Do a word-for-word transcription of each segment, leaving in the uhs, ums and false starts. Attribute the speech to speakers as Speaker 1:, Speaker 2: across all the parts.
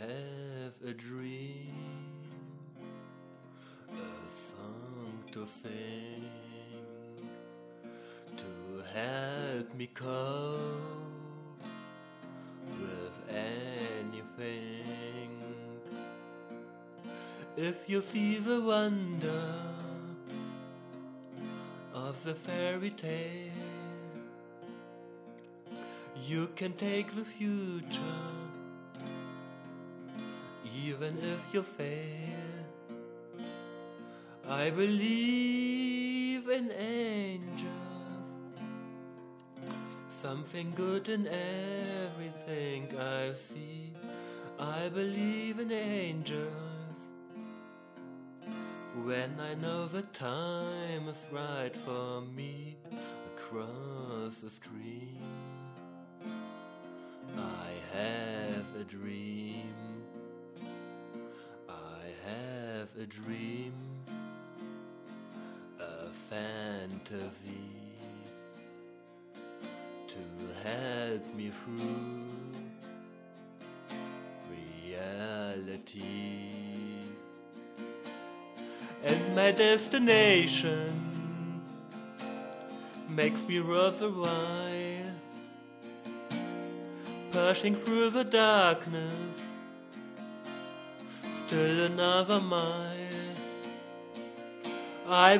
Speaker 1: have a dream, a song to sing, to help me cope with anything. If you see the wonder of the fairy tale, you can take the future, even if you fail. I believe in angels, something good in everything I see. I believe in angels, when I know the time is right for me across the stream. I have a dream, I have a dream, a fantasy to help me through reality. And my destination makes me rather wild, pushing through the darkness, still another mile. I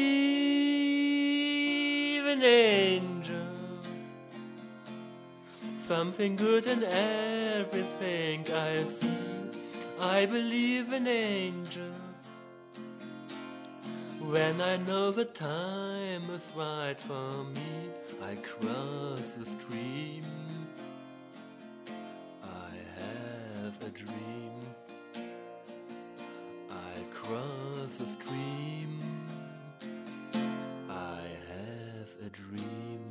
Speaker 1: believe in angels, something good in everything I see. I believe in angels, when I know the time is right for me. I cross the stream, I have a dream, I cross the stream, I have a dream.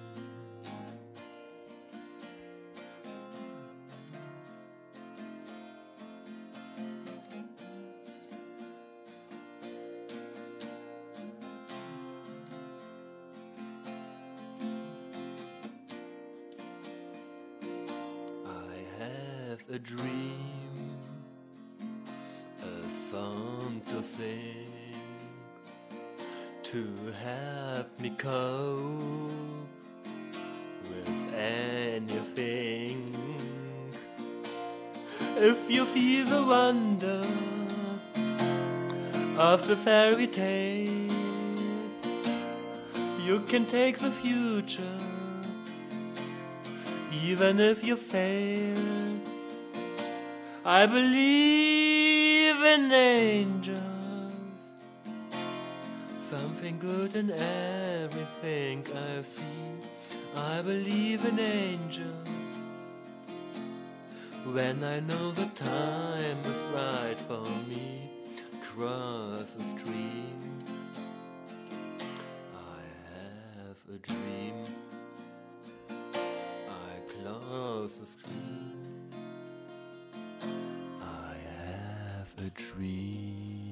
Speaker 1: A dream, a song to sing, to help me cope with anything. If you see the wonder of the fairy tale, you can take the future, even if you fail. I believe in angels, something good in everything I see. I believe in angels, when I know the time is right for me. Cross the stream, I have a dream, I close the stream, a dream.